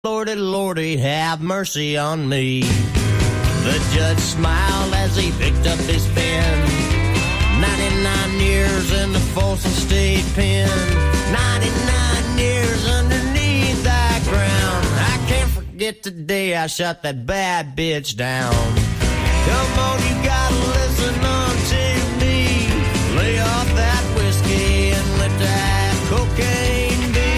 Lordy, Lordy, have mercy on me. The judge smiled as he picked up his pen. 99 years in the Folsom State Pen. 99 years underneath that ground. I can't forget the day I shot that bad bitch down. Come on, you gotta listen unto me. Lay off that whiskey and let that cocaine be.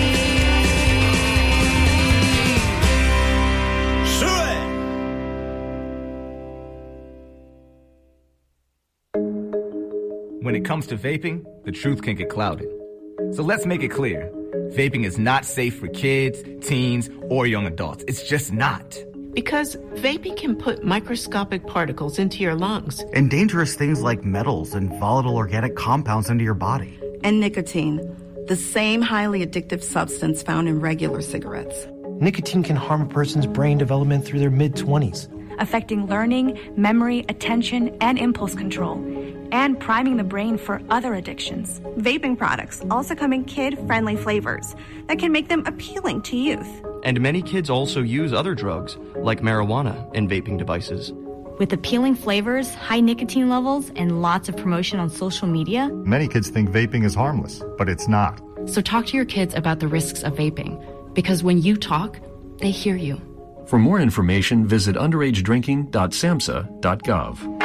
When it comes to vaping, the truth can get clouded. So let's make it clear. Vaping is not safe for kids, teens, or young adults. It's just not. Because vaping can put microscopic particles into your lungs. And dangerous things like metals and volatile organic compounds into your body. And nicotine, the same highly addictive substance found in regular cigarettes. Nicotine can harm a person's brain development through their mid-20s. Affecting learning, memory, attention, and impulse control, and priming the brain for other addictions. Vaping products also come in kid-friendly flavors that can make them appealing to youth. And many kids also use other drugs, like marijuana, in vaping devices. With appealing flavors, high nicotine levels, and lots of promotion on social media, many kids think vaping is harmless, but it's not. So talk to your kids about the risks of vaping, because when you talk, they hear you. For more information, visit underagedrinking.samhsa.gov.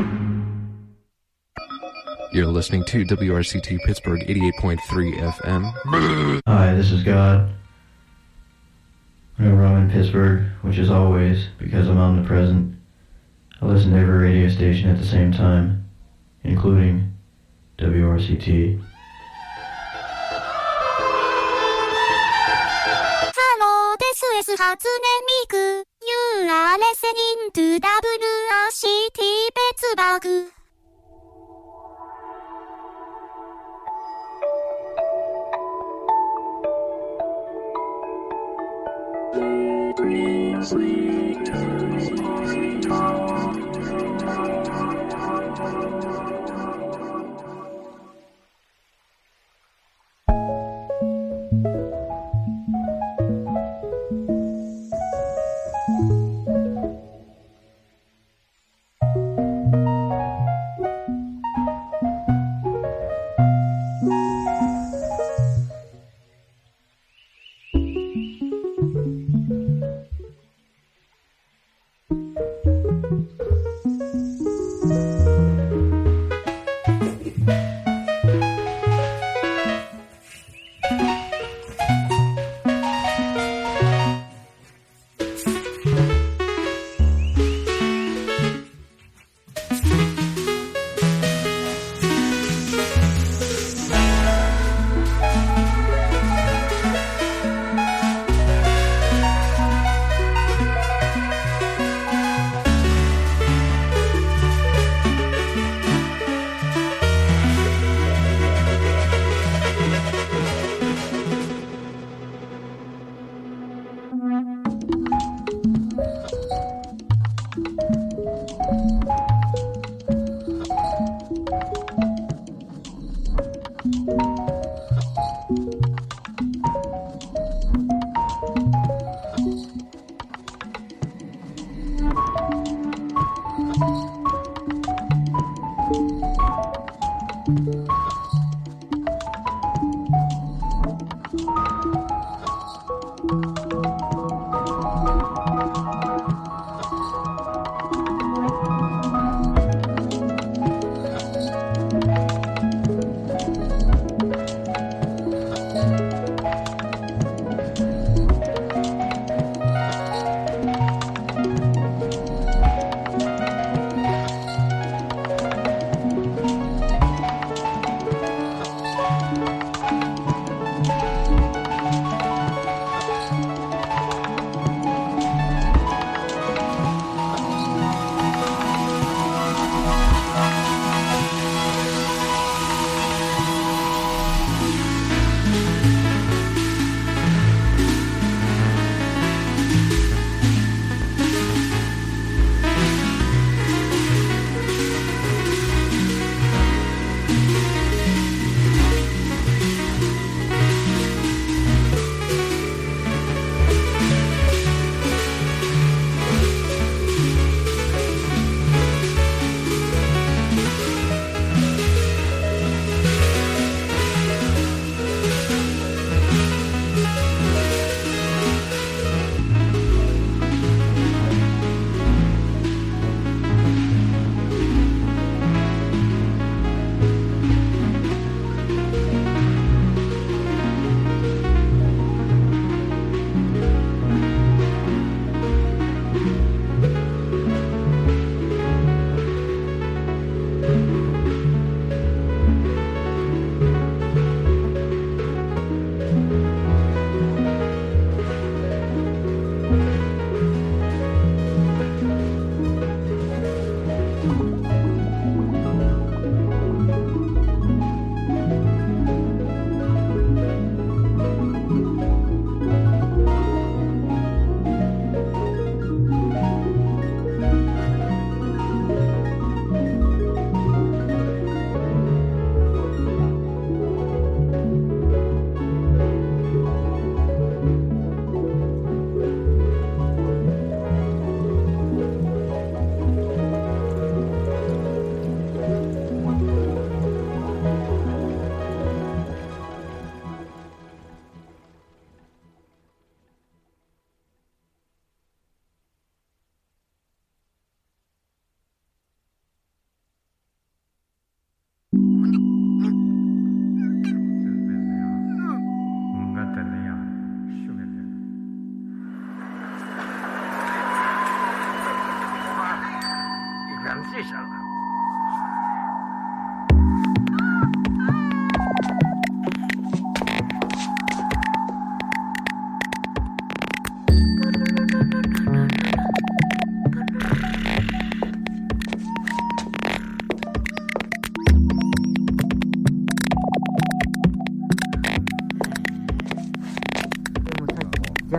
You're listening to WRCT Pittsburgh 88.3 FM. Hi, this is God. Whenever I'm in Pittsburgh, which is always because I'm omnipresent, I listen to every radio station at the same time, including WRCT. Hello, this is Hatsune Miku. You are listening to WRCT Pittsburgh.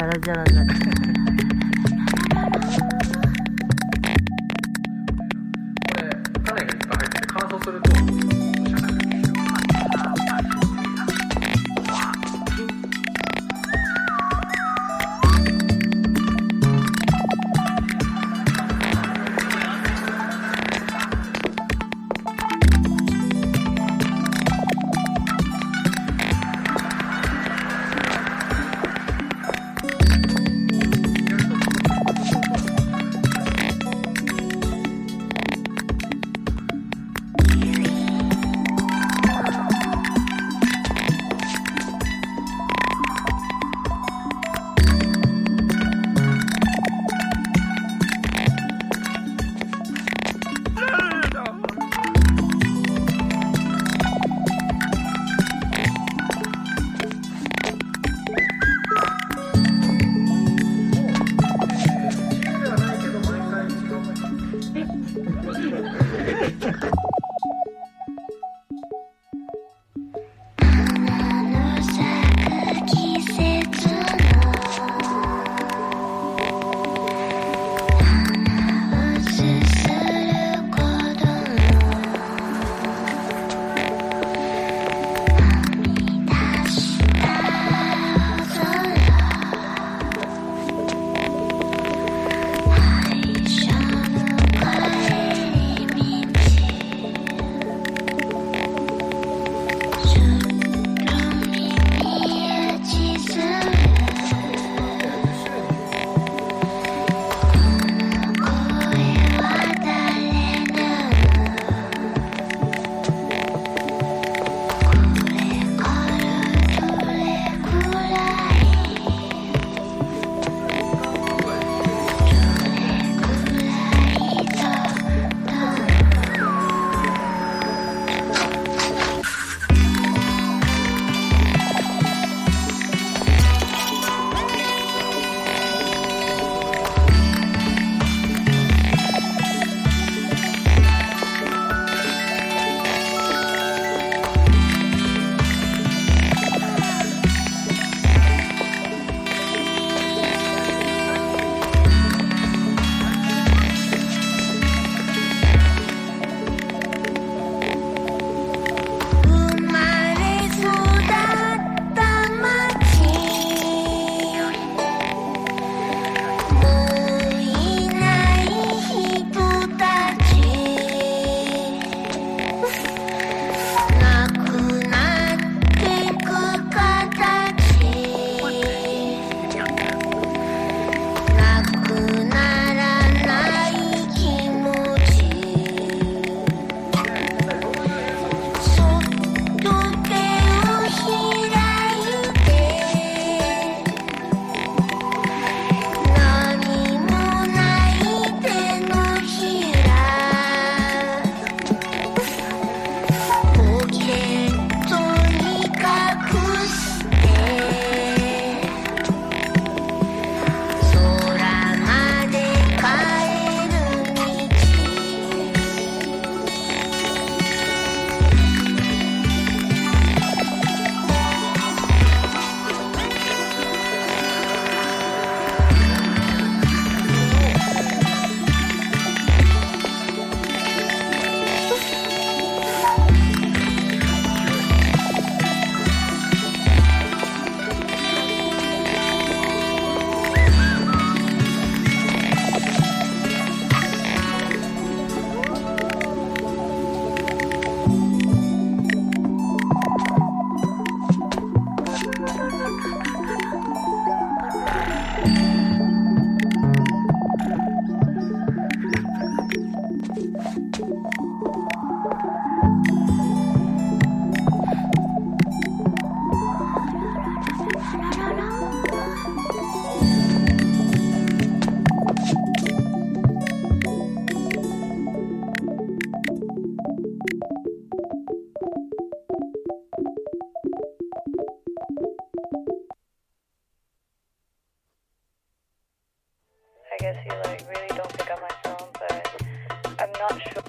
guess you really don't pick up my phone, but I'm not sure.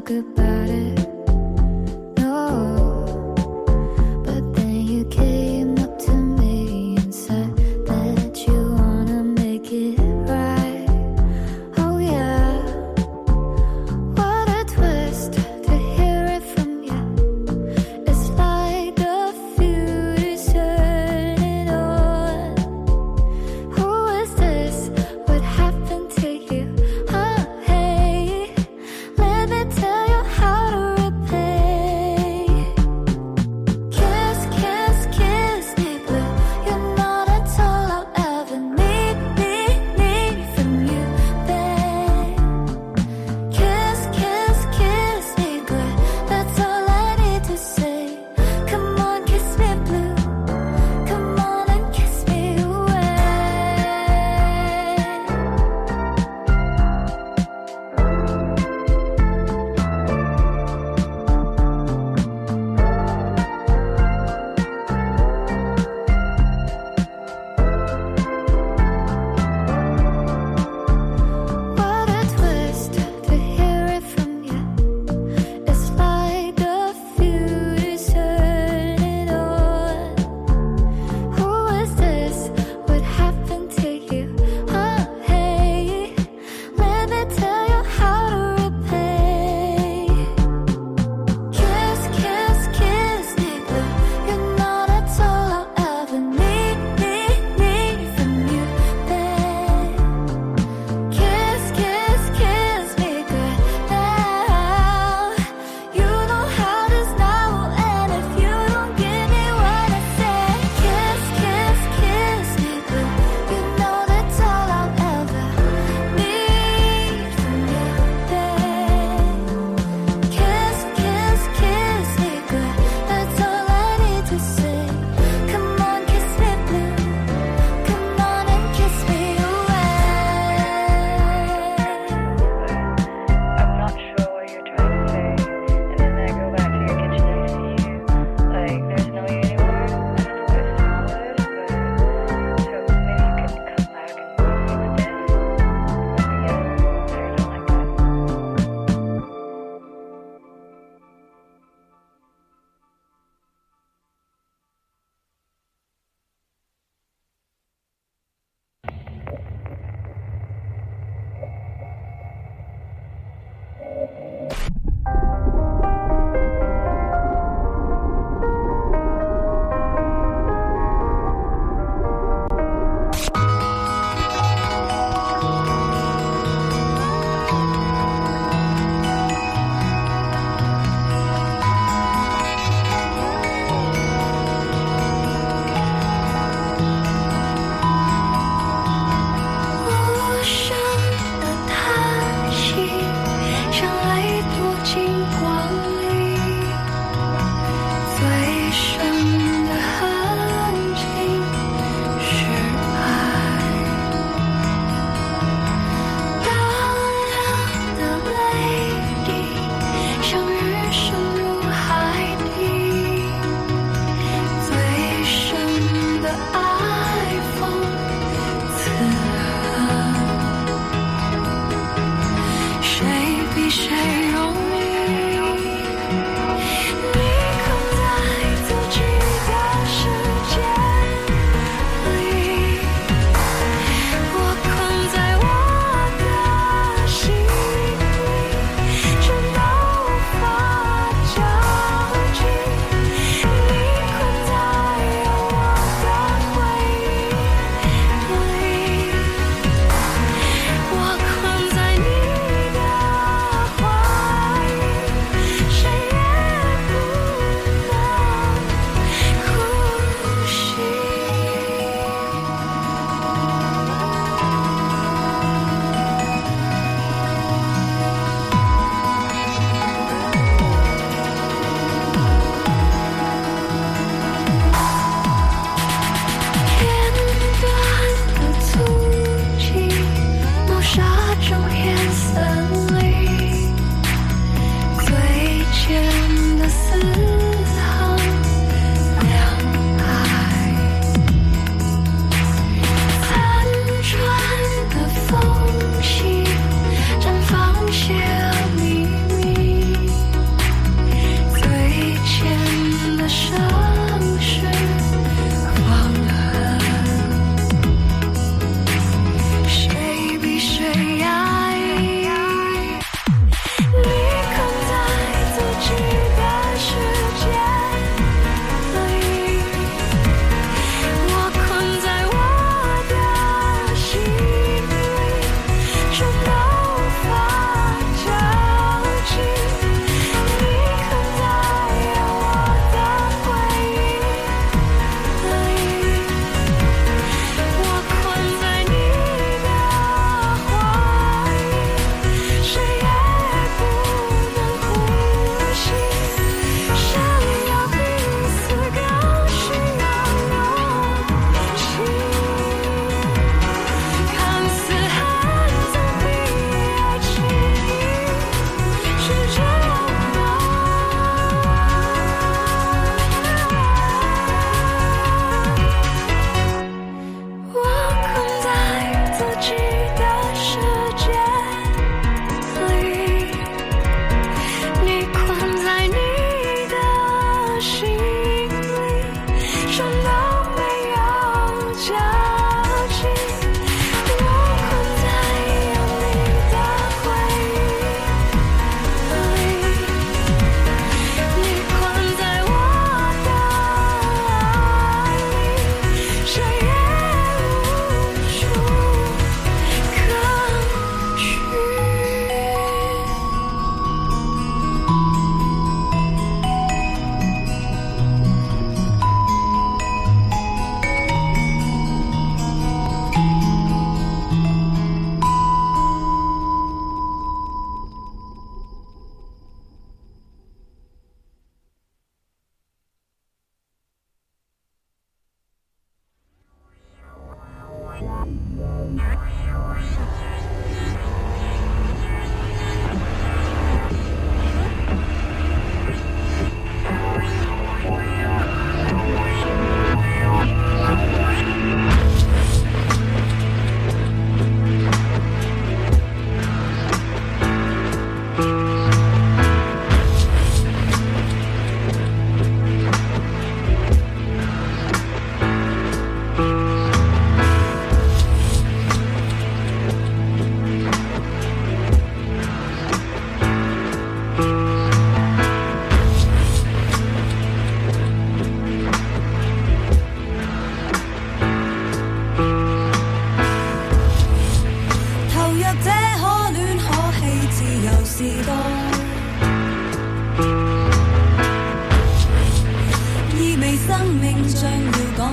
talk about it. No, but then you came up to me and said that you wanna make it right. Oh yeah, what a twist to hear it from you. It's like the fuse turning on. Who is this? What happened to you? Hey, let me tell you how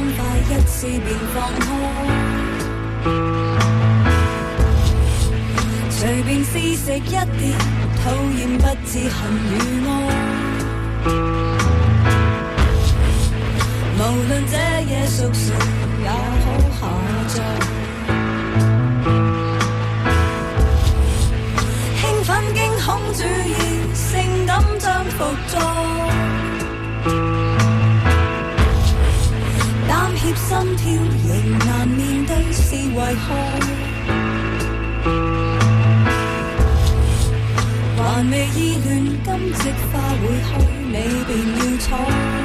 快一次便放開，隨便試食一碟，討厭不知恨與愛。無論這夜屬誰，也好下載。興奮驚恐主義，性感將服裝。膽怯心跳，仍難面對是為何？還未意亂，今夕花會開，你便要闖。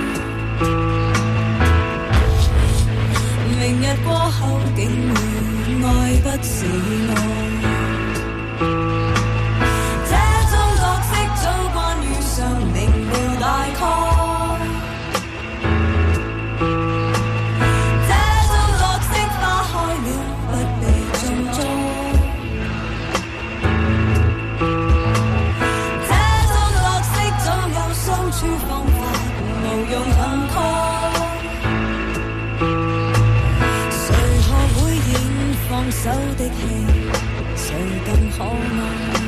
明日過後，竟然愛不是愛。這種角色早慣遇上，明了大概。用很開，誰學會演放手的戲，誰更可愛？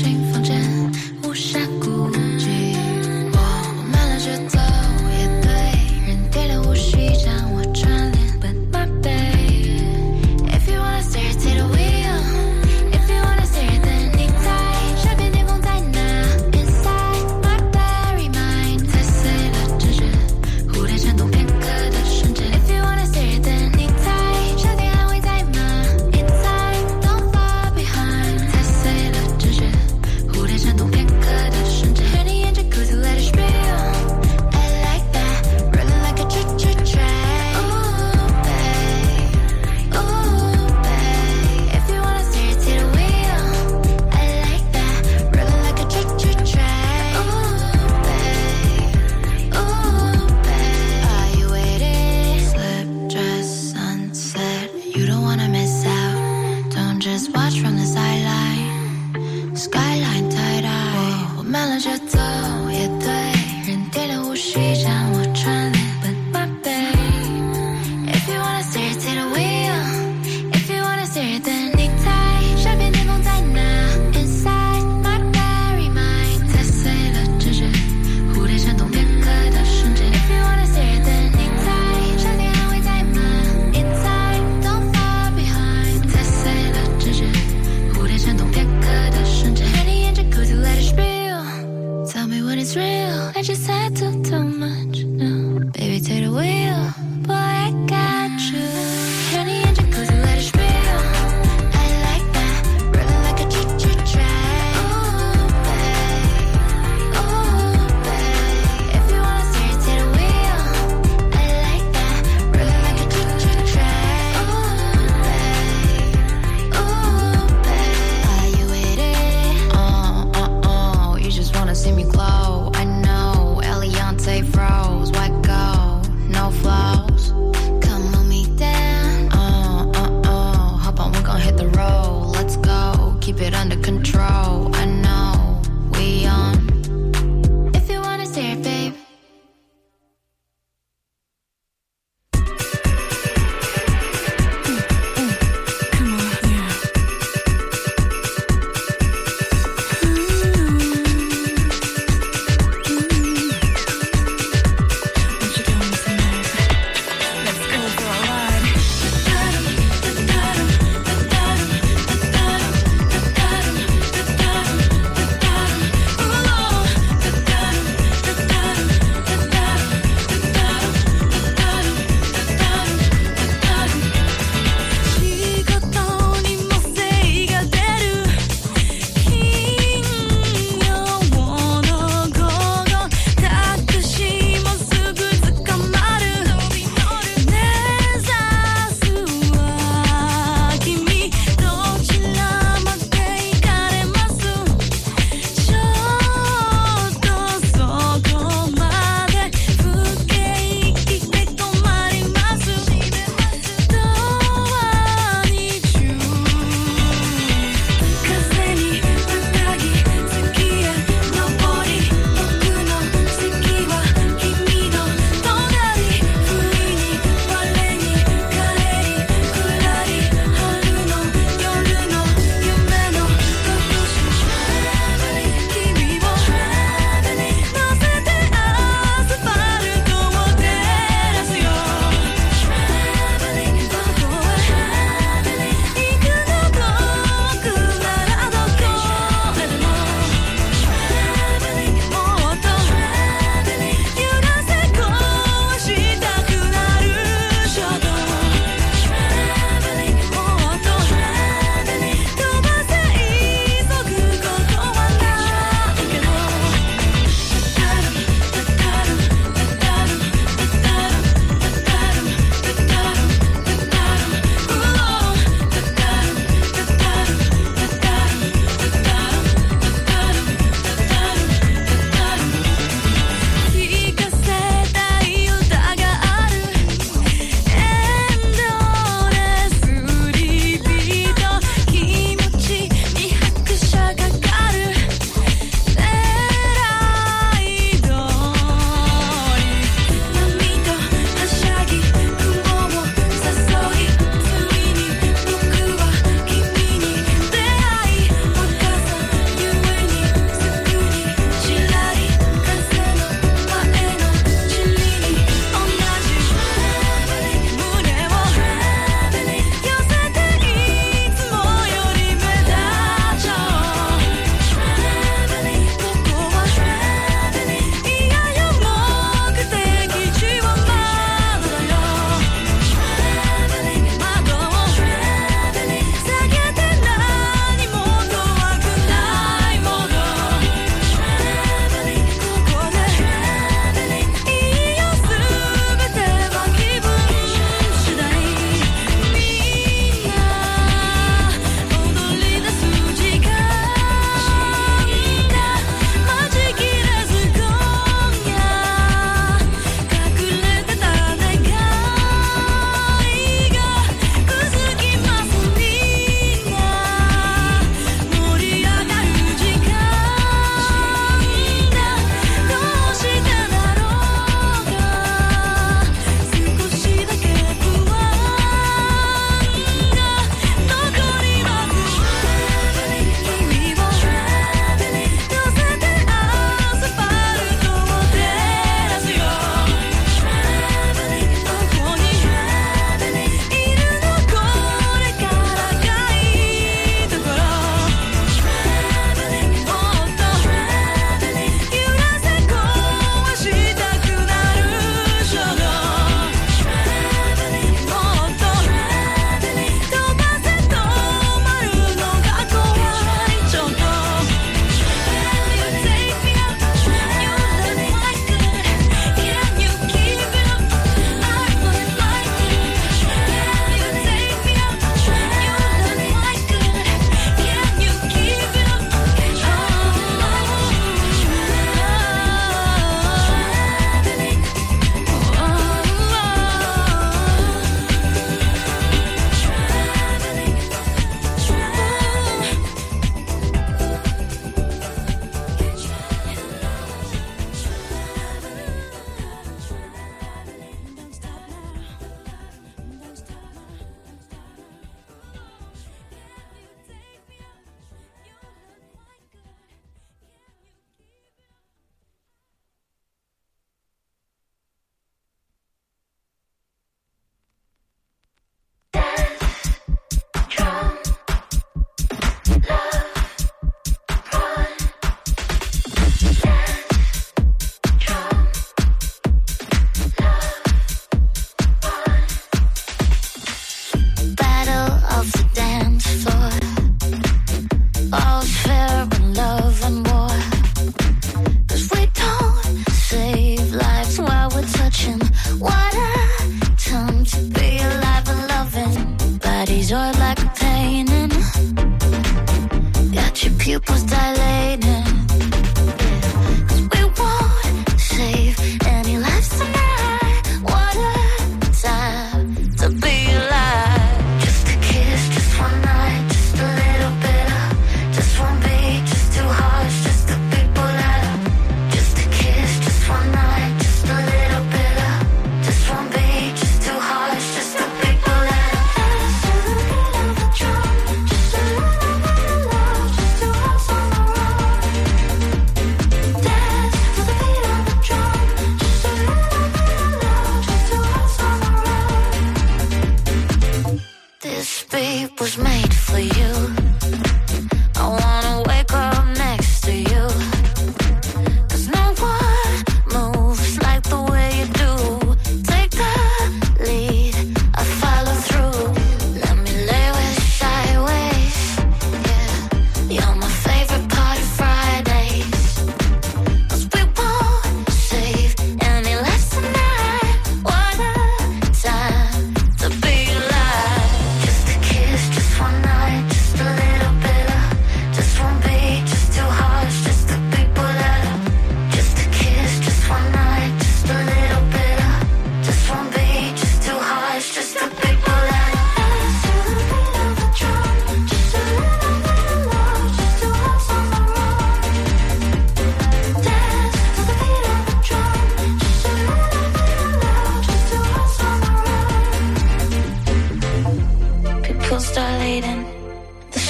也对。 just watch from the sideline. Skyline tie dye， 我慢了节奏也对，人点的无需将我串联。But my babe, if you wanna steer to the wheel, if you wanna steer then 你猜下边天空在哪 ？Inside my very mind， 踩碎了直觉，蝴蝶扇动片刻的瞬间。If you wanna steer then 你猜上天还会在吗 ？Inside don't fall behind， 踩碎了直觉，蝴蝶扇动片刻的瞬间。看你沿着裤子 let it spill。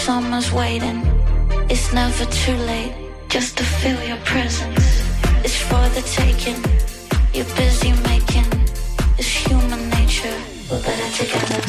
summer's waiting. It's never too late just to feel your presence. It's for the taking. You're busy making. It's human nature. We're better together.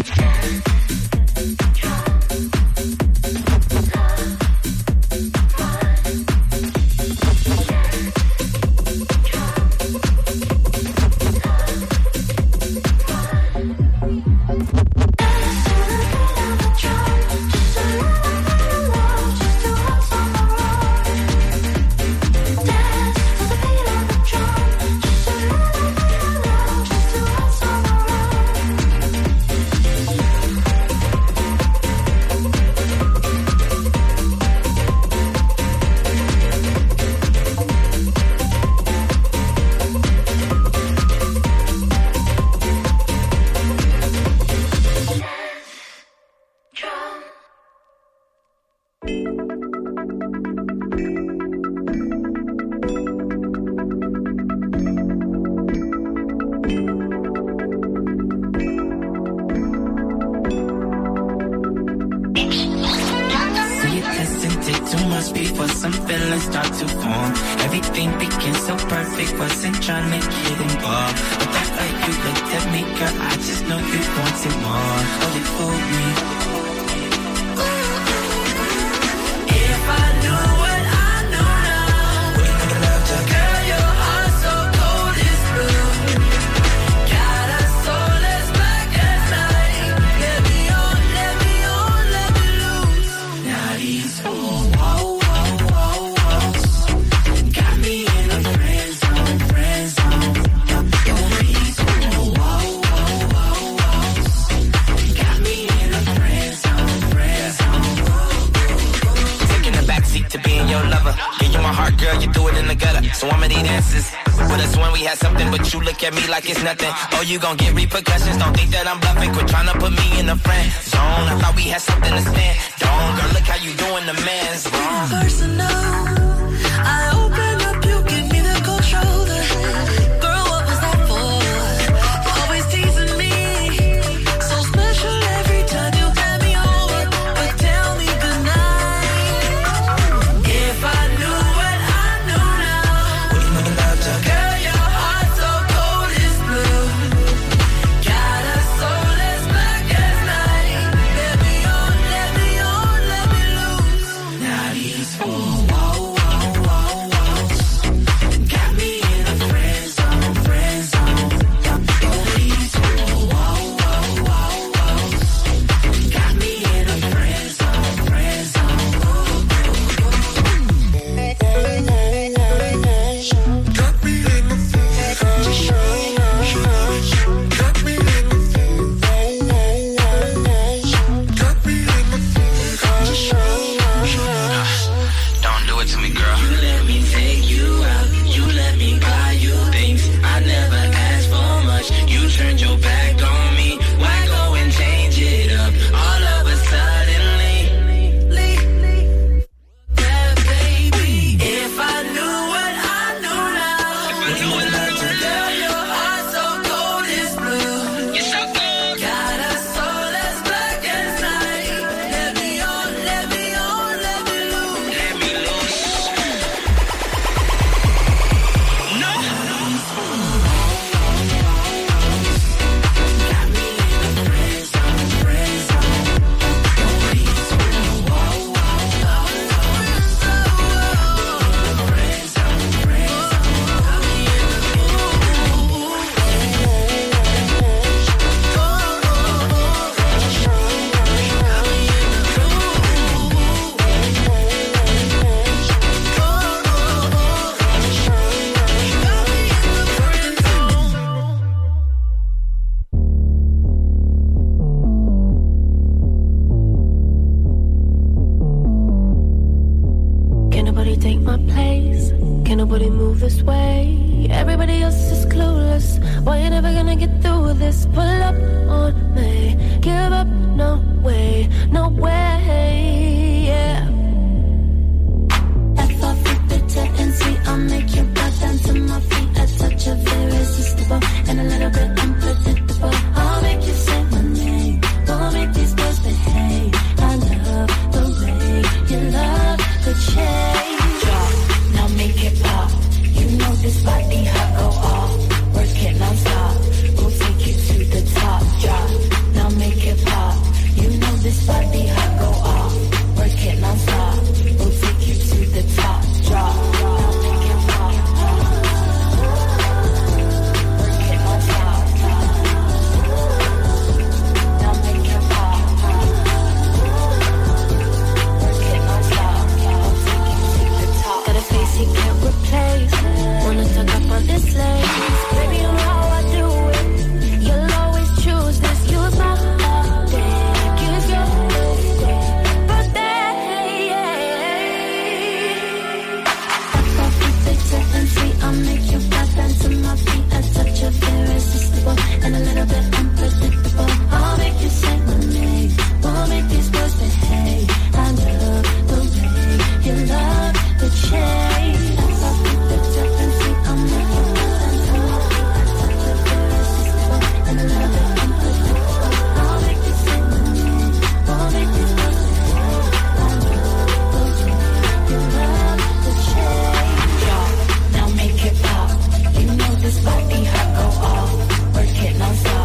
At me like it's nothing. Oh, you gon' get repercussions. Don't think that I'm bluffing. Quit trying to put me in the friend zone. I thought we had something to stand. Don't, girl, look how you doing the man's wrong. Personal, I open up, you give me the cold shoulder. Girl, what was that for? Always teasing me. So special every time you hand me over. But tell me goodnight. If I knew what I know now, wouldn't have loved you. Girl, your heart so cold is blue. Got a soul as black as night. Let me on, let me on, let me loose. Now these fools, whoa, whoa, whoa, whoa. Got me in a friend zone, friend zone. Oh, these fools, whoa, whoa, whoa, whoa. Got me in a friend zone, friend zone. Got me in a friend zone. Got me in a friend zone. Got me in a friend zone. Don't do it to me, girl. You let me take you out. You let me buy you things. I never asked for much. You turned your back on me. Why go and change it up all of a suddenly? Yeah, baby. If I knew what I know now, you would love to. Girl, your heart so cold is blue. You're so cold. Got a soul as black as night. Let me on, let me on, let me loose. Let me loose. No. Got me in a friend zone, friend zone. Oh, these fools, whoa, whoa, whoa. Friend zone, friend zone. Got me in a Can nobody take my place? Can nobody move this way? Everybody else is clueless. Why you never gonna get through with this? Pull up on me. Give up, no way, no way, yeah. F-O-F-T-N-C, I'll make you bow down to my feet. A touch of irresistible and a little bit unpredictable. I'll make you say my name. Gonna make these boys behave. I love the and a little bit unpredictable. I'll make you say my name. We'll make these boys behave. I love the way you love the change. I'll keep the top and see I'll make you feel and a little bit unpredictable. I'll make you say my name. We'll make these boys behave. I love the way you love the change. Y'all, now make it pop. You know this body hot go off. Work it non-stop.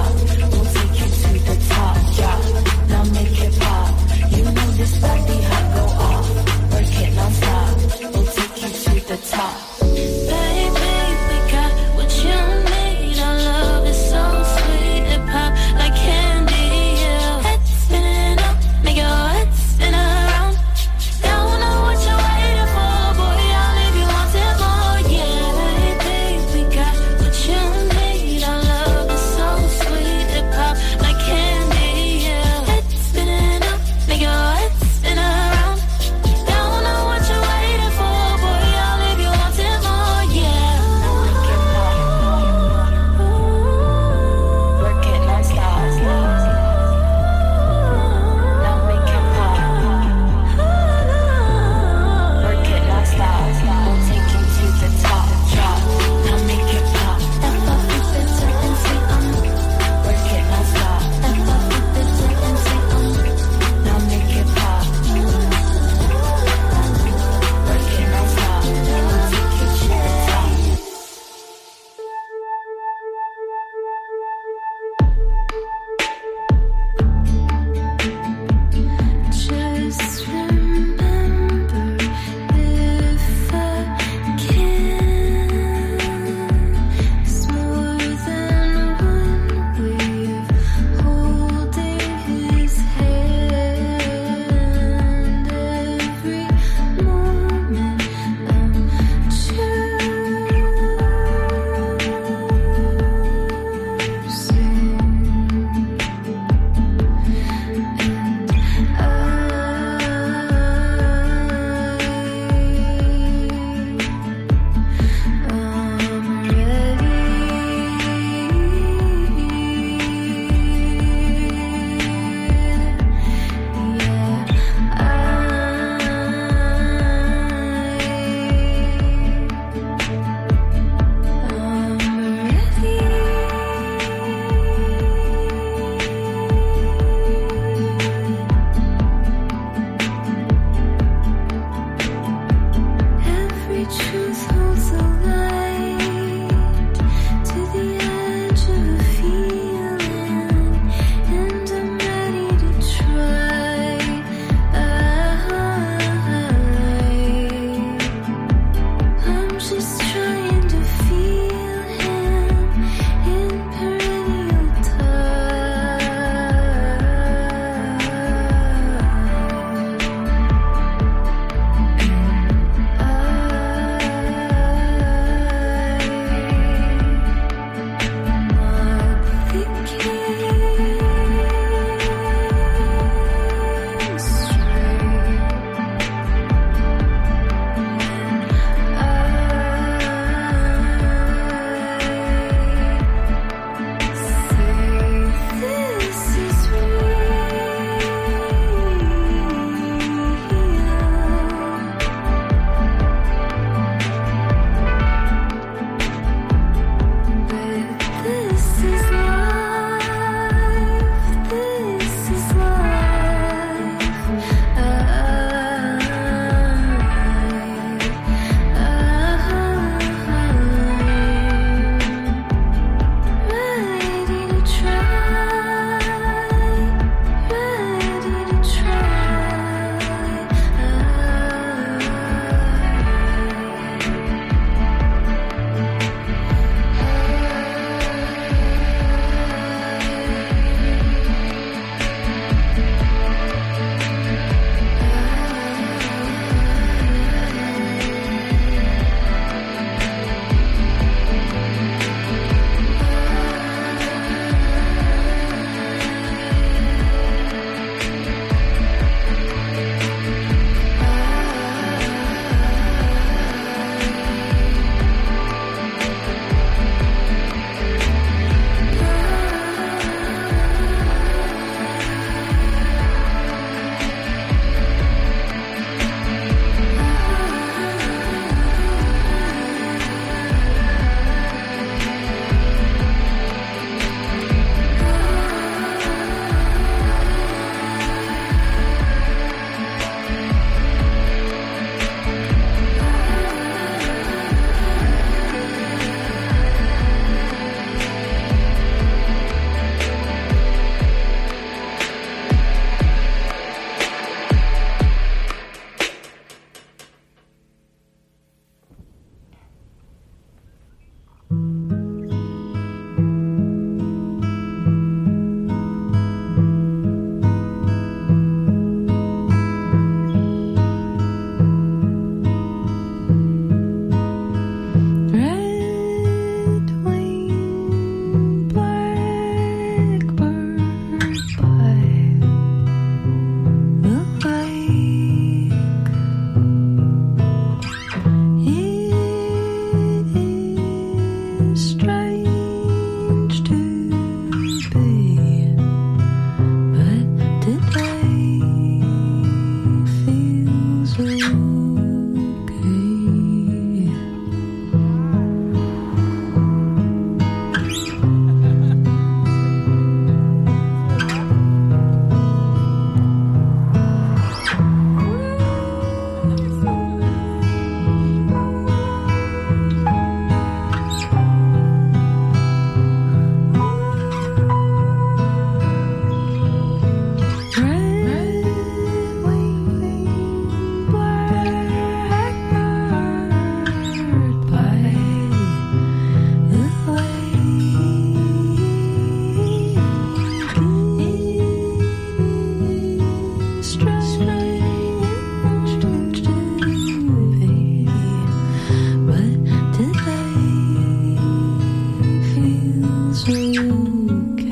it's okay.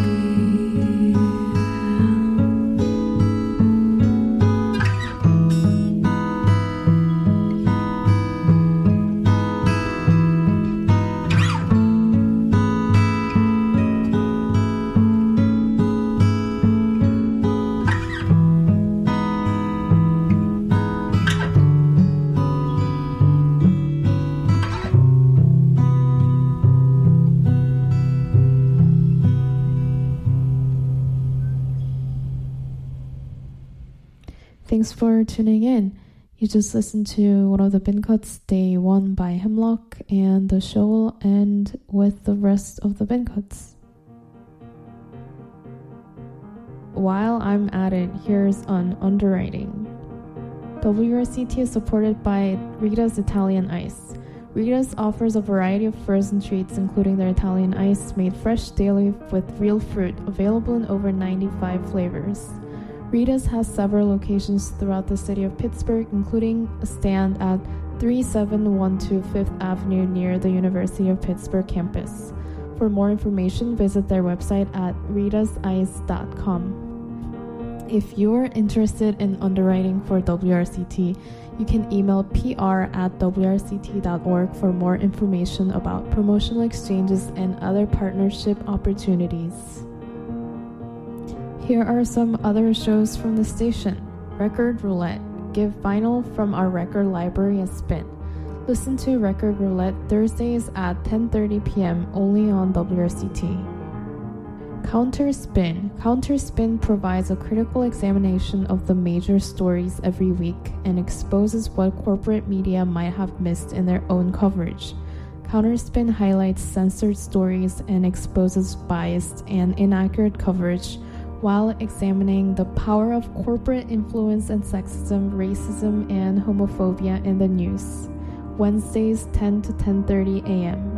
Thanks for tuning in. You just listened to one of the bin cuts, Day 1 by Hemlock, and the show will end with the rest of the bin cuts. While I'm at it, here's an underwriting. WRCT is supported by Rita's Italian Ice. Rita's offers a variety of frozen treats, including their Italian ice, made fresh daily with real fruit, available in over 95 flavors. Rita's has several locations throughout the city of Pittsburgh, including a stand at 3712 Fifth Avenue near the University of Pittsburgh campus. For more information, visit their website at ritasice.com. If you're interested in underwriting for WRCT, you can email pr@wrct.org for more information about promotional exchanges and other partnership opportunities. Here are some other shows from the station. Record Roulette. Give vinyl from our record library a spin. Listen to Record Roulette Thursdays at 10:30 p.m. only on WRCT. Counter Spin. Counter Spin provides a critical examination of the major stories every week and exposes what corporate media might have missed in their own coverage. Counter Spin highlights censored stories and exposes biased and inaccurate coverage while examining the power of corporate influence and sexism, racism, and homophobia in the news. Wednesdays 10 to 10:30 a.m.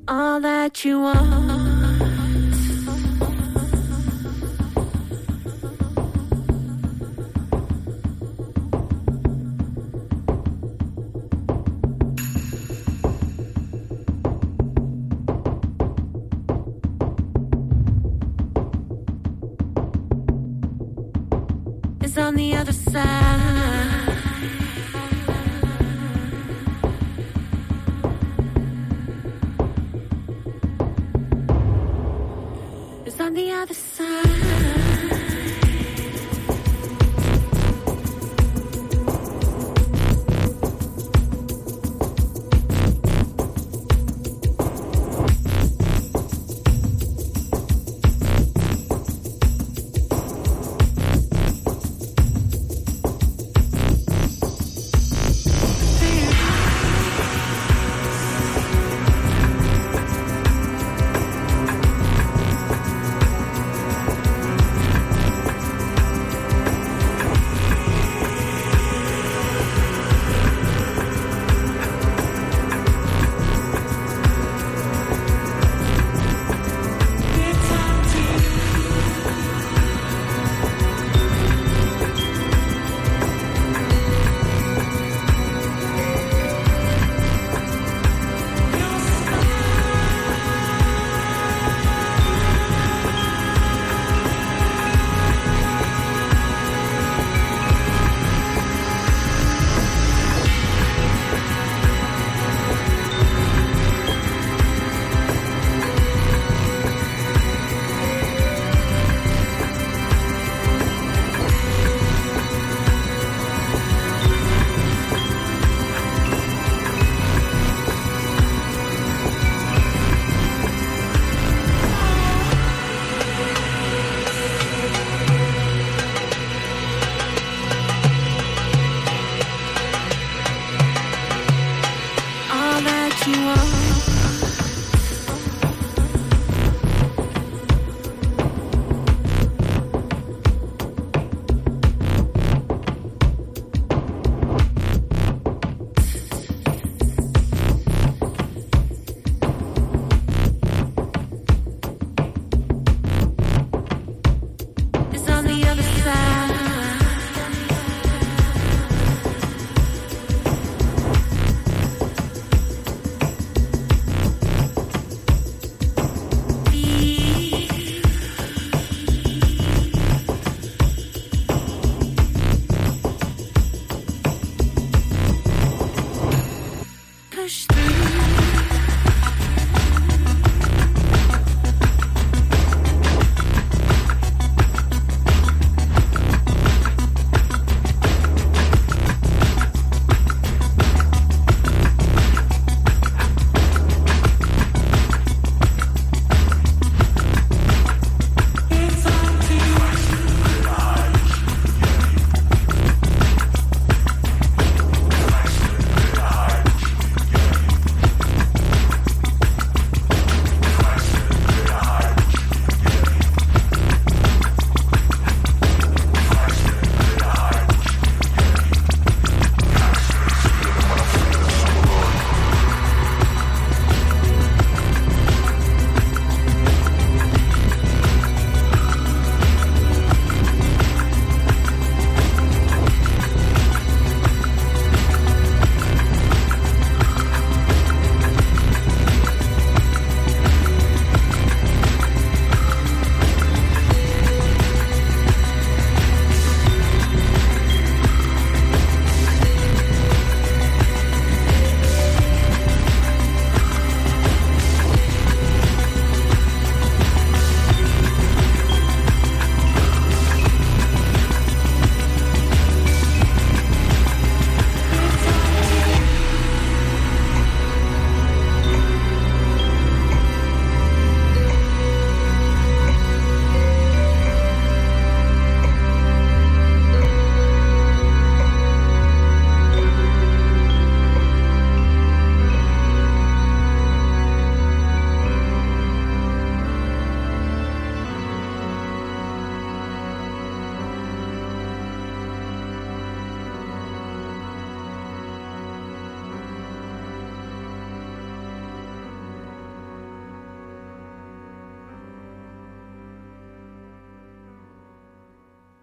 all that you want. It's on the other side. It's on the other side.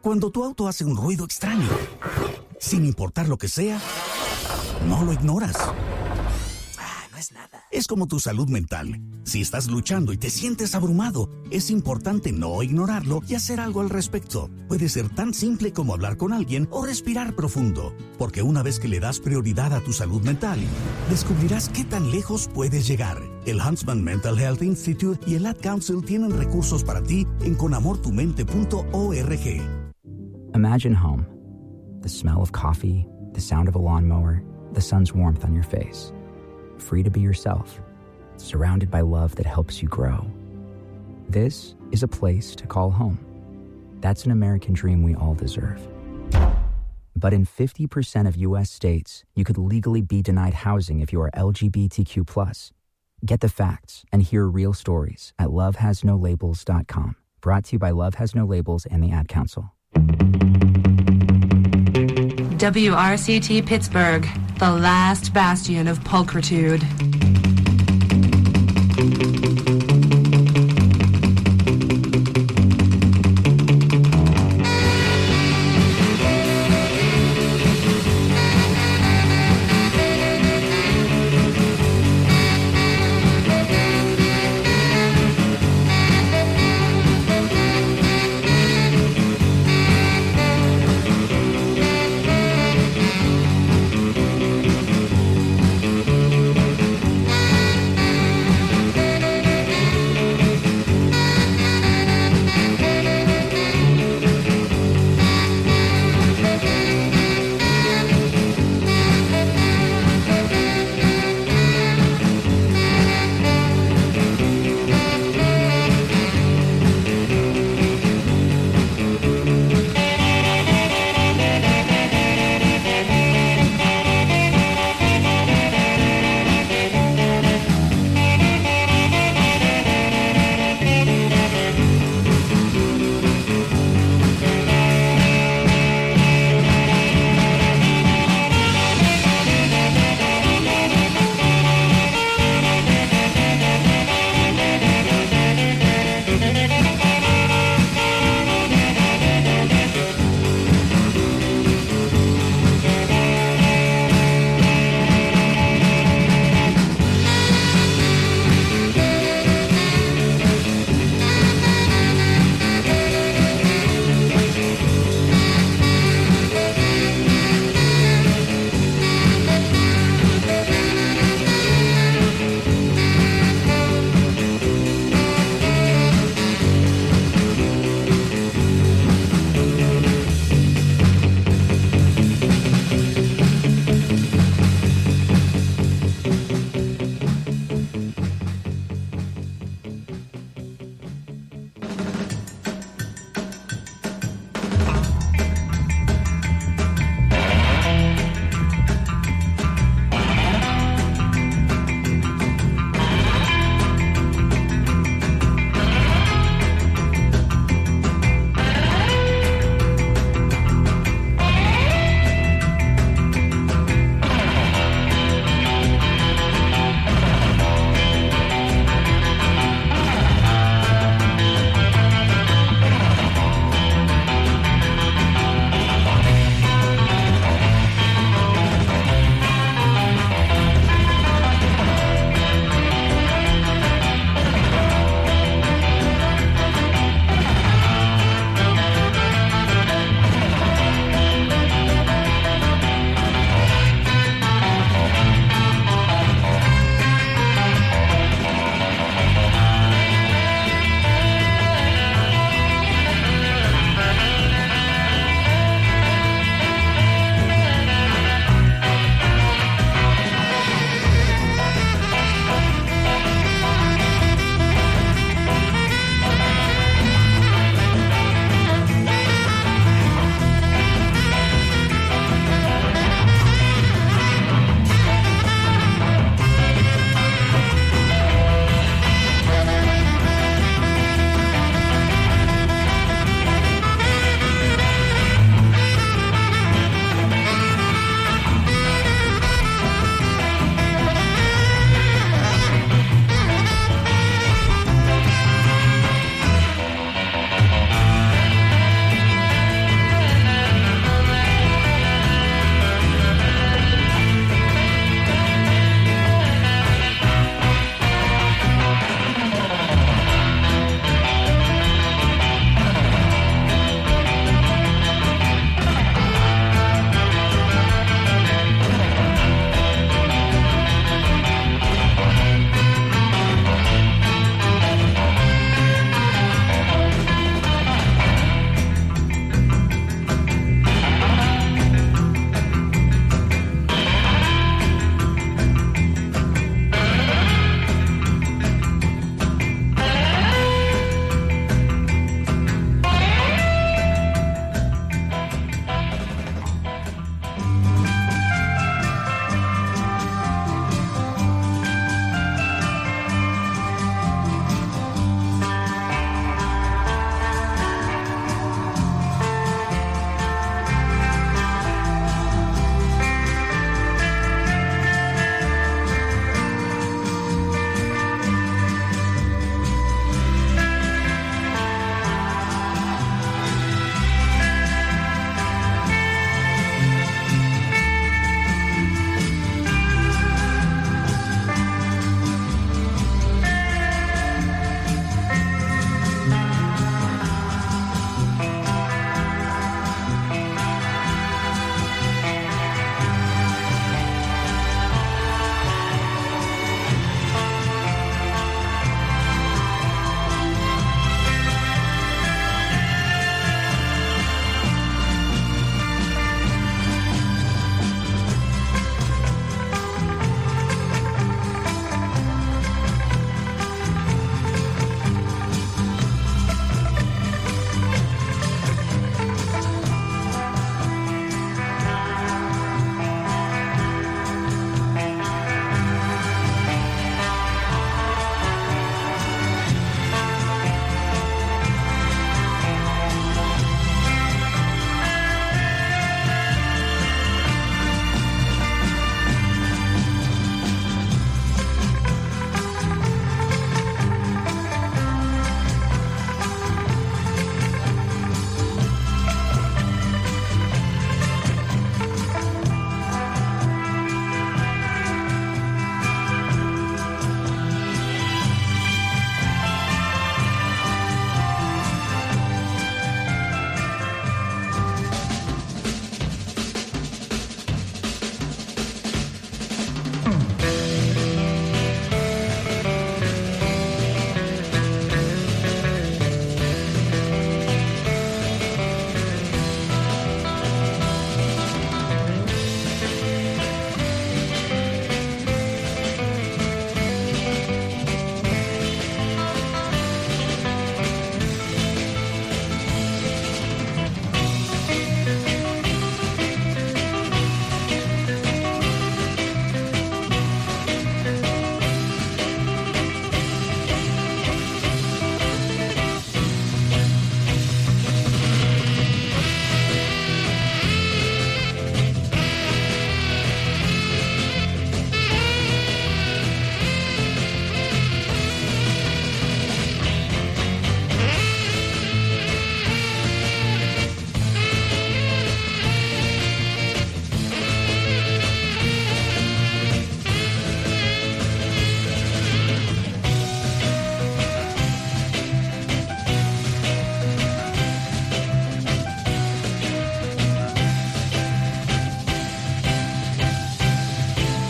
Cuando tu auto hace un ruido extraño, sin importar lo que sea, no lo ignoras. No es nada. Es como tu salud mental. Si estás luchando y te sientes abrumado, es importante no ignorarlo y hacer algo al respecto. Puede ser tan simple como hablar con alguien o respirar profundo, porque una vez que le das prioridad a tu salud mental, descubrirás qué tan lejos puedes llegar. El Huntsman Mental Health Institute y el Ad Council tienen recursos para ti en conamortumente.org. Imagine home. The smell of coffee, the sound of a lawnmower, the sun's warmth on your face. Free to be yourself, surrounded by love that helps you grow. This is a place to call home. That's an American dream we all deserve. But in 50% of U.S. states, you could legally be denied housing if you are LGBTQ+. Get the facts and hear real stories at lovehasnolabels.com. Brought to you by Love Has No Labels and the Ad Council. WRCT Pittsburgh, the last bastion of pulchritude.